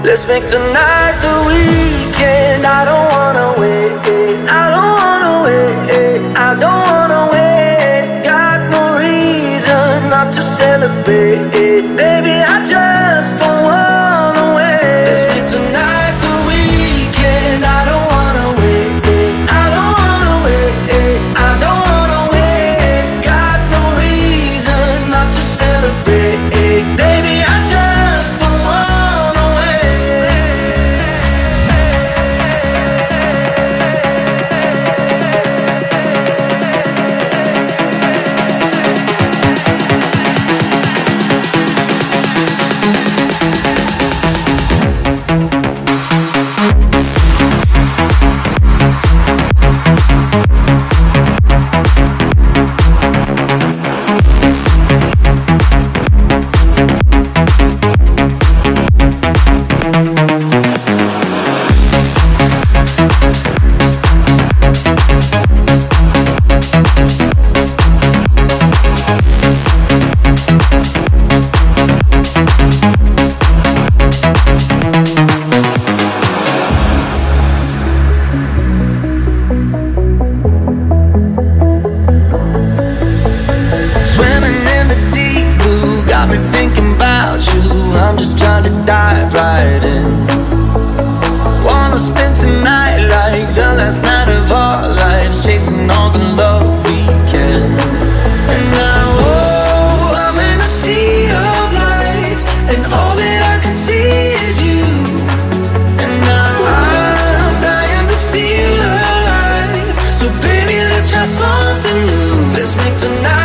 Let's make tonight the weekend. I don't wanna wait, I don't wanna wait, I don't wanna wait. Got no reason not to celebrate, baby, I just don't wanna wait. Let's make tonight the weekend. I don't wanna wait, I don't wanna wait, I don't wanna wait. Got no reason not to celebrate, baby, I just don't wanna wait. I'm just trying to dive right in. Wanna spend tonight like the last night of our lives, chasing all the love we can. And now, oh, I'm in a sea of lights, and all that I can see is you. And now I'm dying to feel alive, so baby, let's try something new. Let's make tonight